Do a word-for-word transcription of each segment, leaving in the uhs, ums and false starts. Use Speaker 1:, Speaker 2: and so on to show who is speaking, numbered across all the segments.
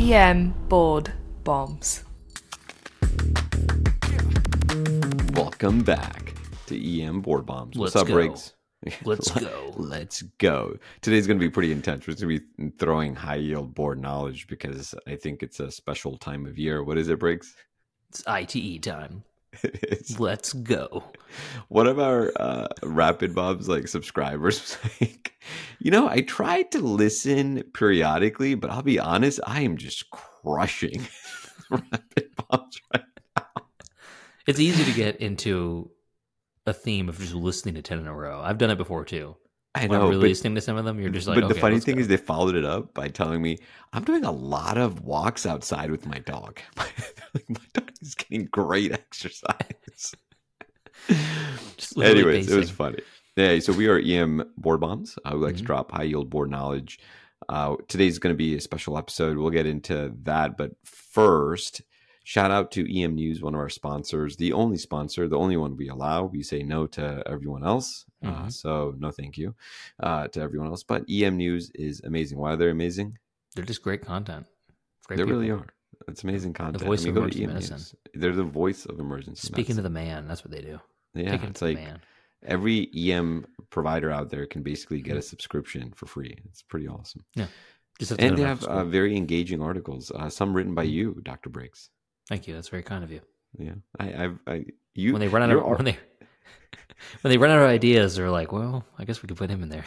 Speaker 1: E M Board Bombs.
Speaker 2: Welcome back to E M Board Bombs. What's
Speaker 3: Let's
Speaker 2: up,
Speaker 3: go.
Speaker 2: Briggs?
Speaker 3: Let's go.
Speaker 2: Let's go. Today's going to be pretty intense. We're going to be throwing high yield board knowledge because I think it's a special time of year. What is it, Briggs?
Speaker 3: It's I T E time.
Speaker 2: It's,
Speaker 3: Let's go.
Speaker 2: one of our uh, Rapid Bombs like subscribers was like, you know, I tried to listen periodically, but I'll be honest, I am just crushing Rapid Bombs right now.
Speaker 3: It's easy to get into a theme of just listening to ten in a row. I've done it before too.
Speaker 2: I
Speaker 3: When
Speaker 2: know,
Speaker 3: I'm really
Speaker 2: but,
Speaker 3: listening to some of them, you're just like,
Speaker 2: but
Speaker 3: okay,
Speaker 2: the funny
Speaker 3: let's
Speaker 2: thing
Speaker 3: go.
Speaker 2: is they followed it up by telling me I'm doing a lot of walks outside with my dog. Like, my dog is getting great exercise.
Speaker 3: Just literally
Speaker 2: Anyways, it was
Speaker 3: pacing.
Speaker 2: funny. Yeah, so we are E M Board Bombs. Uh, we like
Speaker 3: Mhm.
Speaker 2: to drop high yield board knowledge. Uh, today's going to be a special episode. We'll get into that. But first, shout out to E M News, one of our sponsors, the only sponsor, the only one we allow. We say no to everyone else. Uh,
Speaker 3: Mhm.
Speaker 2: so no thank you uh, to everyone else. But E M News is amazing. Why are they amazing?
Speaker 3: They're just great content. Great
Speaker 2: They
Speaker 3: people.
Speaker 2: really are. It's amazing content.
Speaker 3: voice of
Speaker 2: go to
Speaker 3: emergency
Speaker 2: E M
Speaker 3: medicine.
Speaker 2: News. They're the voice of emergency
Speaker 3: Speaking to
Speaker 2: medicine.
Speaker 3: the man, that's what they do.
Speaker 2: Yeah,
Speaker 3: Taking it
Speaker 2: it's
Speaker 3: to the
Speaker 2: like
Speaker 3: man.
Speaker 2: every E M provider out there can basically get
Speaker 3: Mhm.
Speaker 2: a subscription for free. It's pretty awesome.
Speaker 3: Just have to go
Speaker 2: And
Speaker 3: to
Speaker 2: they
Speaker 3: medical
Speaker 2: have uh,
Speaker 3: school.
Speaker 2: very engaging articles, uh, some written by
Speaker 3: Mhm.
Speaker 2: you, Doctor Briggs.
Speaker 3: Thank you. That's very kind of you.
Speaker 2: Yeah, I, I've, I, you.
Speaker 3: When they run out
Speaker 2: your
Speaker 3: of
Speaker 2: ar-
Speaker 3: when they when they run out of ideas, they're like, well, I guess we could put him in there.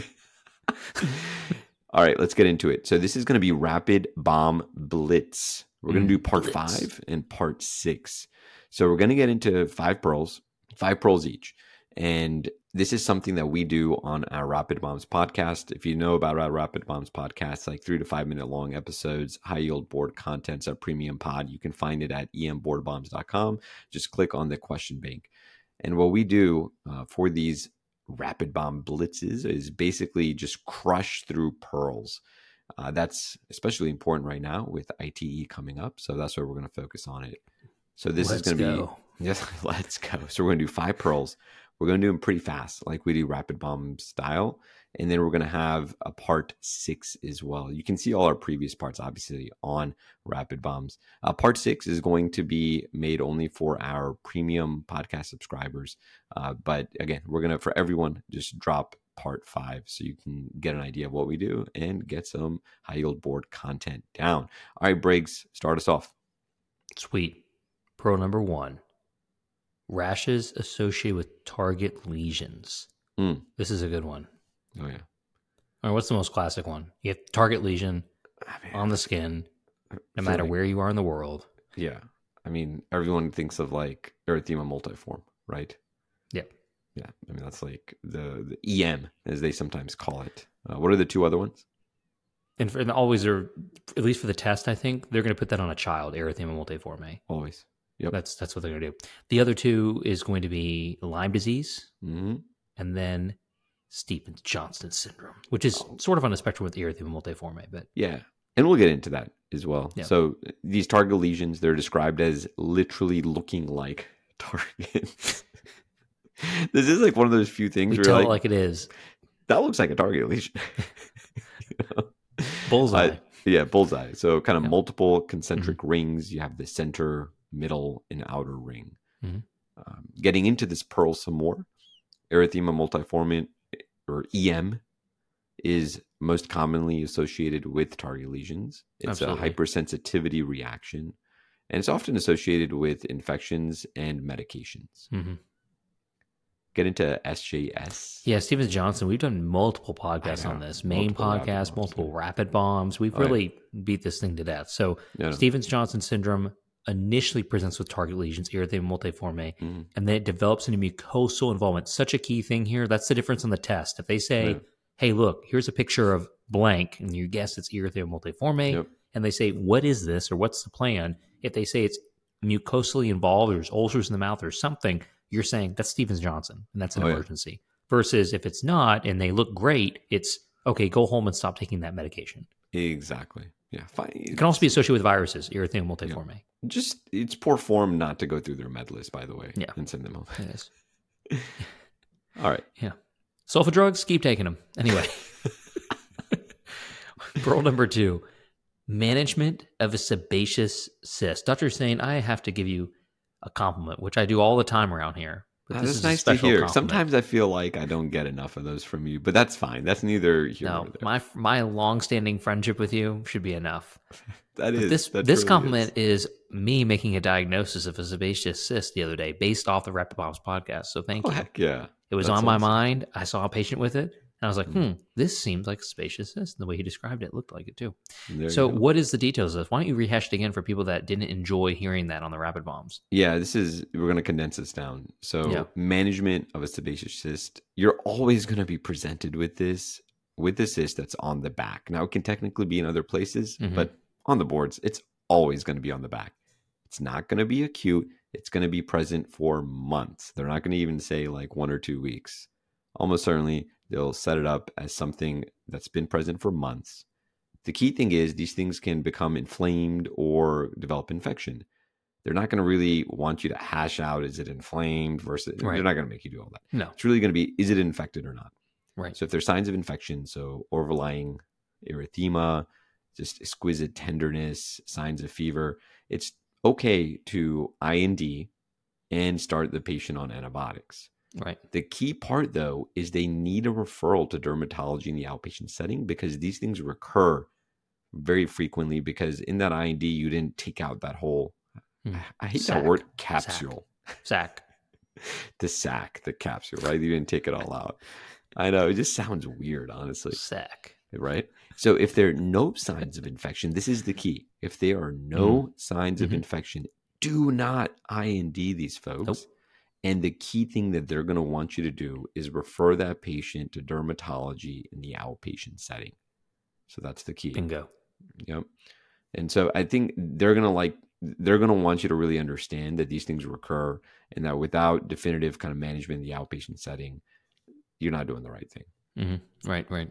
Speaker 2: All right, let's get into it. So this is going to be Rapid Bomb Blitz. We're going to
Speaker 3: Mm,
Speaker 2: do part
Speaker 3: Blitz.
Speaker 2: five and part six. So we're going to get into five pearls, five pearls each. And this is something that we do on our Rapid Bombs podcast. If you know about our Rapid Bombs podcast, like three to five minute long episodes, high yield board contents, our premium pod, you can find it at e m board bombs dot com. Just click on the question bank. And what we do uh, for these rapid bomb blitzes is basically just crush through pearls. Uh, that's especially important right now with I T E coming up. So that's where we're going to focus on it. So this
Speaker 3: Let's
Speaker 2: is going to be,
Speaker 3: go.
Speaker 2: yes, let's go. So we're going to do five pearls. We're going to do them pretty fast, like we do rapid bomb style. And then we're going to have a part six as well. You can see all our previous parts, obviously, on Rapid Bombs. Uh, part six is going to be made only for our premium podcast subscribers. Uh, but again, we're going to, for everyone, just drop part five so you can get an idea of what we do and get some high yield board content down. All right, Briggs, start us off.
Speaker 3: Sweet. Pearl number one. Rashes associated with target lesions.
Speaker 2: Mm.
Speaker 3: This is a good one.
Speaker 2: Oh, yeah.
Speaker 3: All right, what's the most classic one? You have target lesion
Speaker 2: I mean,
Speaker 3: on the skin,
Speaker 2: I
Speaker 3: no
Speaker 2: feel
Speaker 3: matter
Speaker 2: like-
Speaker 3: where you are in the world.
Speaker 2: Yeah. I mean, everyone thinks of like erythema multiforme, right?
Speaker 3: Yep.
Speaker 2: Yeah. I mean, that's like the, the E M, as they sometimes call it. Uh, what are the two other ones?
Speaker 3: And, for, and always are, at least for the test, I think, they're going to put that on a child, erythema multiforme.
Speaker 2: Always. Yep.
Speaker 3: That's that's what they're going to do. The other two is going to be Lyme disease
Speaker 2: Mm-hmm.
Speaker 3: and then Stevens-Johnson syndrome, which is
Speaker 2: Oh.
Speaker 3: sort of on the spectrum with erythema multiforme. But
Speaker 2: Yeah. And we'll get into that as well.
Speaker 3: Yeah.
Speaker 2: So these target lesions, they're described as literally looking like targets. This is like one of those few things
Speaker 3: we
Speaker 2: where
Speaker 3: tell
Speaker 2: you're
Speaker 3: it
Speaker 2: like,
Speaker 3: like it is.
Speaker 2: that looks like a target lesion. You know?
Speaker 3: Bullseye.
Speaker 2: Uh, yeah, bullseye. So kind of
Speaker 3: Yeah.
Speaker 2: multiple concentric rings. You have the center, middle, and outer ring.
Speaker 3: Mhm.
Speaker 2: Um, getting into this pearl some more, erythema multiforme, or E M, is most commonly associated with target lesions. It's
Speaker 3: Absolutely.
Speaker 2: a hypersensitivity reaction, and it's often associated with infections and medications.
Speaker 3: hmm
Speaker 2: Get into S J S.
Speaker 3: Yeah, Stevens-Johnson, we've done multiple podcasts
Speaker 2: I
Speaker 3: on
Speaker 2: know.
Speaker 3: this. Main
Speaker 2: Multiple rapid
Speaker 3: podcast,
Speaker 2: bombs,
Speaker 3: multiple
Speaker 2: yeah.
Speaker 3: rapid bombs. We've
Speaker 2: Oh, yeah.
Speaker 3: really beat this thing to death. So
Speaker 2: No, no.
Speaker 3: Stevens-Johnson syndrome initially presents with target lesions, erythema multiforme,
Speaker 2: Mhm.
Speaker 3: and then it develops into mucosal involvement. Such a key thing here. That's the difference on the test. If they say,
Speaker 2: Yeah.
Speaker 3: hey, look, here's a picture of blank, and you guess it's erythema multiforme,
Speaker 2: Yep.
Speaker 3: and they say, what is this, or what's the plan? If they say it's mucosally involved, or there's ulcers in the mouth or something, you're saying that's Stevens-Johnson, and that's an
Speaker 2: Oh, yeah.
Speaker 3: emergency. Versus if it's not, and they look great, it's, okay, go home and stop taking that medication.
Speaker 2: Exactly. Yeah. Fine.
Speaker 3: It can also be associated with viruses, erythema multiforme.
Speaker 2: Just it's poor form not to go through their med list, by the way,
Speaker 3: Yeah.
Speaker 2: and send them home.
Speaker 3: It is.
Speaker 2: All right.
Speaker 3: Yeah. Sulfa drugs, keep taking them. Anyway. Pearl number two. Management of a sebaceous cyst. Doctor Hussein, I have to give you a compliment, which I do all the time around here. But
Speaker 2: Uh,
Speaker 3: this
Speaker 2: that's
Speaker 3: is a
Speaker 2: nice to
Speaker 3: special
Speaker 2: hear.
Speaker 3: compliment.
Speaker 2: Sometimes I feel like I don't get enough of those from you, but that's fine. That's neither here nor
Speaker 3: No,
Speaker 2: there.
Speaker 3: my my long-standing friendship with you should be enough.
Speaker 2: That
Speaker 3: But
Speaker 2: is
Speaker 3: this
Speaker 2: that
Speaker 3: this
Speaker 2: really
Speaker 3: compliment
Speaker 2: is.
Speaker 3: is. me making a diagnosis of a sebaceous cyst the other day based off the Rapid Bombs podcast. So thank
Speaker 2: Oh
Speaker 3: you.
Speaker 2: heck yeah!
Speaker 3: It was
Speaker 2: That's
Speaker 3: on my
Speaker 2: awesome.
Speaker 3: mind. I saw a patient with it, and I was like,
Speaker 2: Mm.
Speaker 3: "Hmm, this seems like a sebaceous cyst." And the way he described it looked like it too.
Speaker 2: There
Speaker 3: So,
Speaker 2: you go.
Speaker 3: what is the details of this? Why don't you rehash it again for people that didn't enjoy hearing that on the Rapid Bombs?
Speaker 2: Yeah, this is we're going to condense this down. So,
Speaker 3: Yeah.
Speaker 2: management of a sebaceous cyst, you're always going to be presented with this with the cyst that's on the back. Now, it can technically be in other places,
Speaker 3: Mhm.
Speaker 2: but on the boards, it's always going to be on the back. It's not going to be acute. It's going to be present for months. They're not going to even say like one or two weeks. Almost certainly, they'll set it up as something that's been present for months. The key thing is these things can become inflamed or develop infection. They're not going to really want you to hash out, is it inflamed versus,
Speaker 3: Right.
Speaker 2: they're not going to make you do all that.
Speaker 3: No.
Speaker 2: It's really going to be, is it infected or not?
Speaker 3: Right.
Speaker 2: So if there's signs of infection, so overlying erythema, just exquisite tenderness, signs of fever, it's okay to I N D and start the patient on antibiotics.
Speaker 3: Right.
Speaker 2: The key part, though, is they need a referral to dermatology in the outpatient setting because these things recur very frequently because in that I N D, you didn't take out that whole,
Speaker 3: Hmm.
Speaker 2: I hate
Speaker 3: Sac.
Speaker 2: that word, capsule.
Speaker 3: Sac.
Speaker 2: The sac, the capsule, right? You didn't take it all out. I know. It just sounds weird, honestly.
Speaker 3: Sac.
Speaker 2: Right? So if there are no signs of infection, this is the key. If there are no signs of
Speaker 3: Mhm.
Speaker 2: infection, do not I N D these folks.
Speaker 3: Nope.
Speaker 2: And the key thing that they're going to want you to do is refer that patient to dermatology in the outpatient setting. So that's the key.
Speaker 3: Bingo.
Speaker 2: Yep. And so I think they're going to like, they're going to want you to really understand that these things recur and that without definitive kind of management in the outpatient setting, you're not doing the right thing.
Speaker 3: Mm-hmm. Right. Right.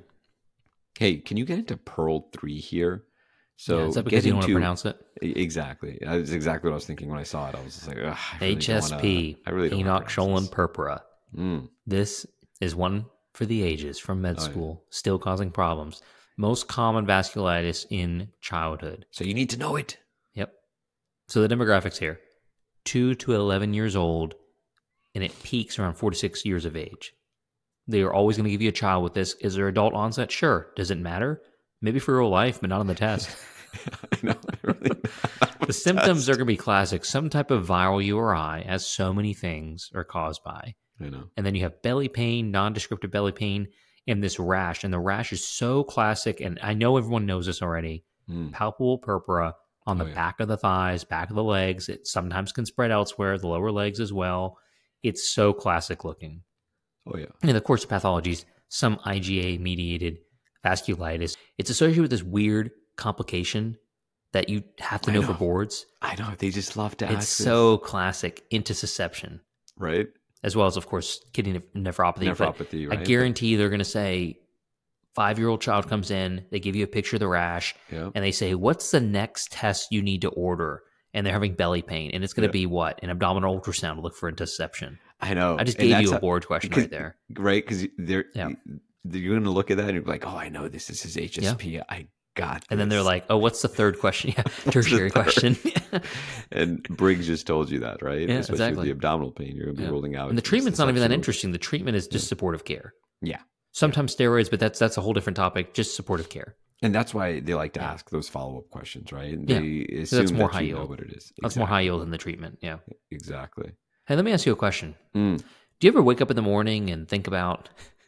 Speaker 2: Hey, can you get into Pearl three here? So
Speaker 3: yeah, is that because
Speaker 2: get
Speaker 3: you don't want to
Speaker 2: into-
Speaker 3: pronounce it?
Speaker 2: Exactly. That's exactly what I was thinking when I saw it. I was just like, ugh, I really
Speaker 3: H
Speaker 2: don't
Speaker 3: S P.
Speaker 2: wanna- I really don't wanna
Speaker 3: Enoch
Speaker 2: pronounce
Speaker 3: Scholin purpura.
Speaker 2: this. Mm.
Speaker 3: This is one for the ages from med
Speaker 2: Oh, yeah.
Speaker 3: school, still causing problems. Most common vasculitis in childhood.
Speaker 2: So you need to know it.
Speaker 3: Yep. So the demographics here, two to eleven years old, and it peaks around four to six years of age. They are always going to give you a child with this. Is there adult onset? Sure. Does it matter? Maybe for real life, but not on the test.
Speaker 2: I know. it really-
Speaker 3: The symptoms are going to be classic. Some type of viral U R I, as so many things are caused by.
Speaker 2: I know.
Speaker 3: And then you have belly pain, non-descriptive belly pain, and this rash. And the rash is so classic, and I know everyone knows this already.
Speaker 2: Mm.
Speaker 3: Palpable purpura on the
Speaker 2: Oh, yeah.
Speaker 3: back of the thighs, back of the legs. It sometimes can spread elsewhere, the lower legs as well. It's so classic looking.
Speaker 2: Oh, yeah.
Speaker 3: And of course, the pathologies, some I G A-mediated vasculitis. It's associated with this weird complication that you have to
Speaker 2: I
Speaker 3: know, for
Speaker 2: know.
Speaker 3: boards.
Speaker 2: I know. They just love to
Speaker 3: It's
Speaker 2: ask this,
Speaker 3: so classic, intussusception,
Speaker 2: right?
Speaker 3: as well as, of course, kidney neph- nephropathy. But
Speaker 2: Nephropathy,
Speaker 3: I
Speaker 2: right?
Speaker 3: guarantee they're going to say, five-year-old child comes in, they give you a picture of the rash,
Speaker 2: Yeah.
Speaker 3: and they say, what's the next test you need to order? And they're having belly pain. And it's going to
Speaker 2: Yeah.
Speaker 3: be what? An abdominal ultrasound to look for intussusception.
Speaker 2: I know.
Speaker 3: I just
Speaker 2: And
Speaker 3: gave
Speaker 2: that's
Speaker 3: you a
Speaker 2: how-
Speaker 3: board question
Speaker 2: because-
Speaker 3: right there.
Speaker 2: Right? Because they're,
Speaker 3: Yeah.
Speaker 2: you're going to look at that and you're like, oh, I know this. This is H S P. I got
Speaker 3: And then they're
Speaker 2: this.
Speaker 3: like, oh, what's the third question? Yeah,
Speaker 2: the
Speaker 3: tertiary
Speaker 2: third?
Speaker 3: question.
Speaker 2: And Briggs just told you that, right?
Speaker 3: Yeah,
Speaker 2: Especially
Speaker 3: exactly.
Speaker 2: with the abdominal pain, you're going to be
Speaker 3: Yeah.
Speaker 2: rolling out.
Speaker 3: And the treatment's not even that
Speaker 2: intussusception.
Speaker 3: interesting. The treatment is just supportive care.
Speaker 2: Yeah.
Speaker 3: Sometimes steroids, but that's that's a whole different topic. Just supportive care.
Speaker 2: And that's why they like to
Speaker 3: Yeah.
Speaker 2: ask those follow up questions, right?
Speaker 3: Yeah.
Speaker 2: They
Speaker 3: So
Speaker 2: assume
Speaker 3: that's more
Speaker 2: that
Speaker 3: high
Speaker 2: you know
Speaker 3: yield.
Speaker 2: what it is.
Speaker 3: That's more high yield than the treatment. Yeah.
Speaker 2: Exactly.
Speaker 3: Hey, let me ask you a question.
Speaker 2: Mm.
Speaker 3: Do you ever wake up in the morning and think about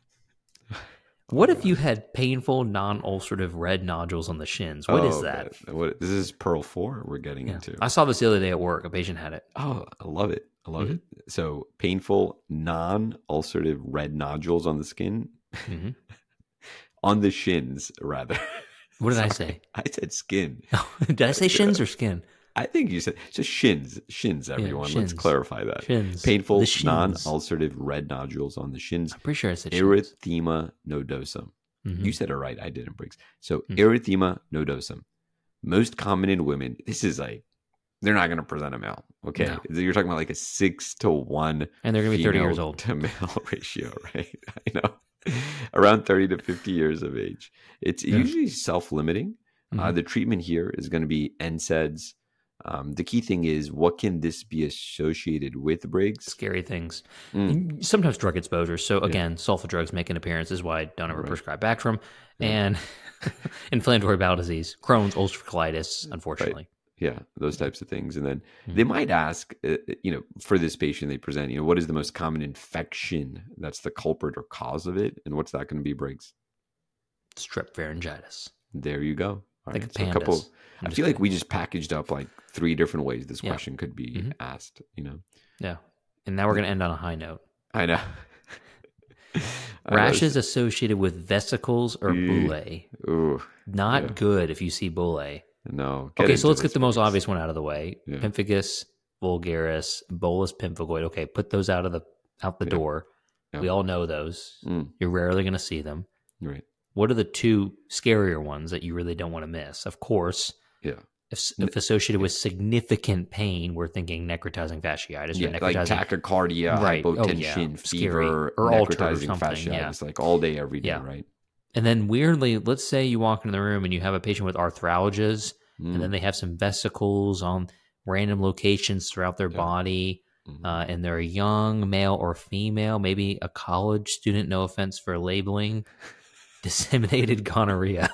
Speaker 3: what if you had painful, non-ulcerative red nodules on the shins? What is
Speaker 2: Oh,
Speaker 3: that?
Speaker 2: man. What, this is Pearl four we're getting
Speaker 3: Yeah.
Speaker 2: into.
Speaker 3: I saw this the other day at work. A patient had it.
Speaker 2: Oh, I love it. I love
Speaker 3: Mhm.
Speaker 2: it. So painful, non-ulcerative red nodules on the skin,
Speaker 3: hmm
Speaker 2: on the shins, rather.
Speaker 3: What did I
Speaker 2: Sorry.
Speaker 3: say?
Speaker 2: I said skin.
Speaker 3: Did I say shins or skin?
Speaker 2: I think you said just shins. Shins, everyone. Let's
Speaker 3: shins.
Speaker 2: clarify that.
Speaker 3: Shins.
Speaker 2: Painful,
Speaker 3: The shins.
Speaker 2: non-ulcerative red nodules on the shins.
Speaker 3: I'm pretty sure I said shins.
Speaker 2: Erythema nodosum.
Speaker 3: Mhm.
Speaker 2: You said it right. I didn't, Briggs. So
Speaker 3: Mhm.
Speaker 2: erythema nodosum. Most common in women. This is like, they're not going to present a male. Okay.
Speaker 3: No.
Speaker 2: You're talking about like a six to one
Speaker 3: And they're going to be thirty
Speaker 2: female
Speaker 3: years old.
Speaker 2: to male ratio, right? I know. Around thirty to fifty years of age. It's
Speaker 3: Yeah.
Speaker 2: usually self-limiting. Uh,
Speaker 3: Mhm.
Speaker 2: the treatment here is going to be N SAIDs. Um, the key thing is, what can this be associated with, Briggs?
Speaker 3: Scary things.
Speaker 2: Mm,
Speaker 3: And sometimes drug exposure. So again, sulfa drugs make an appearance. Is why I don't ever
Speaker 2: Right.
Speaker 3: prescribe Bactrim.
Speaker 2: Yeah.
Speaker 3: And inflammatory bowel disease, Crohn's, ulcerative colitis, unfortunately.
Speaker 2: yeah, those types of things. And then
Speaker 3: Mhm.
Speaker 2: they might ask, uh, you know, for this patient they present, you know, what is the most common infection that's the culprit or cause of it? And what's that going to be, Briggs?
Speaker 3: Strep pharyngitis.
Speaker 2: There you go. All
Speaker 3: Like
Speaker 2: right.
Speaker 3: a
Speaker 2: So a
Speaker 3: pandas.
Speaker 2: couple,
Speaker 3: I'm
Speaker 2: I
Speaker 3: just
Speaker 2: feel like
Speaker 3: kidding.
Speaker 2: we just packaged up like three different ways this
Speaker 3: Yeah.
Speaker 2: question could be
Speaker 3: Mhm.
Speaker 2: asked, you know?
Speaker 3: Yeah. And now we're going to end on a high note.
Speaker 2: I know. I know.
Speaker 3: Rashes associated with vesicles or
Speaker 2: Ew.
Speaker 3: bullae.
Speaker 2: Ooh,
Speaker 3: Not
Speaker 2: Yeah.
Speaker 3: good if you see bullae.
Speaker 2: no.
Speaker 3: Okay, so
Speaker 2: into
Speaker 3: let's get
Speaker 2: this,
Speaker 3: the most
Speaker 2: Briggs.
Speaker 3: obvious one out of the way.
Speaker 2: Yeah.
Speaker 3: Pemphigus vulgaris, bolus pemphigoid. Okay, put those out of the out the
Speaker 2: Yeah.
Speaker 3: door.
Speaker 2: Yeah.
Speaker 3: We all know those.
Speaker 2: Mm,
Speaker 3: You're rarely going to see them.
Speaker 2: right.
Speaker 3: What are the two scarier ones that you really don't want to miss? Of course,
Speaker 2: Yeah.
Speaker 3: if, if associated with significant pain, we're thinking necrotizing fasciitis
Speaker 2: Yeah,
Speaker 3: or
Speaker 2: like
Speaker 3: necrotizing.
Speaker 2: tachycardia,
Speaker 3: Right. Oh,
Speaker 2: hypotension,
Speaker 3: yeah. Scary.
Speaker 2: fever,
Speaker 3: Or altered or
Speaker 2: necrotizing
Speaker 3: something,
Speaker 2: fasciitis,
Speaker 3: yeah.
Speaker 2: like all day, every day,
Speaker 3: Yeah.
Speaker 2: right?
Speaker 3: And then weirdly, let's say you walk into the room and you have a patient with arthralgias,
Speaker 2: Mm,
Speaker 3: and then they have some vesicles on random locations throughout their
Speaker 2: Yeah.
Speaker 3: body,
Speaker 2: mhm.
Speaker 3: uh, and they're a young male or female, maybe a college student, no offense for labeling, disseminated gonorrhea.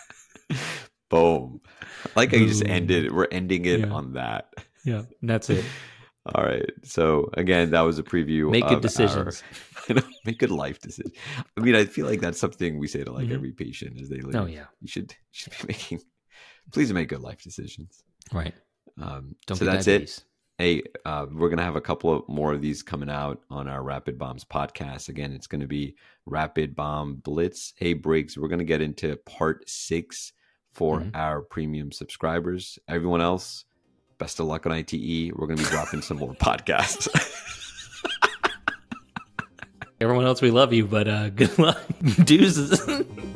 Speaker 2: Boom. I like how you just
Speaker 3: Boom.
Speaker 2: ended. We're ending it
Speaker 3: Yeah.
Speaker 2: on that.
Speaker 3: Yeah, that's it.
Speaker 2: All right. So again, that was a preview.
Speaker 3: Make
Speaker 2: of
Speaker 3: good decisions.
Speaker 2: Our, I know, make good life decisions. I mean, I feel like that's something we say to like
Speaker 3: Mhm.
Speaker 2: every patient as they leave.
Speaker 3: Oh, yeah.
Speaker 2: You should you should be making. Please make good life decisions.
Speaker 3: Right.
Speaker 2: Um,
Speaker 3: Don't
Speaker 2: so
Speaker 3: get
Speaker 2: that's
Speaker 3: diabetes.
Speaker 2: it. Hey, uh, we're gonna have a couple of more of these coming out on our Rapid Bombs podcast. Again, it's gonna be Rapid Bomb Blitz. Hey, Briggs, we're gonna get into part six for
Speaker 3: Mhm.
Speaker 2: our premium subscribers. Everyone else, best of luck on I T E. We're gonna be dropping some more podcasts.
Speaker 3: Everyone else, we love you, but uh, good luck. Deuces.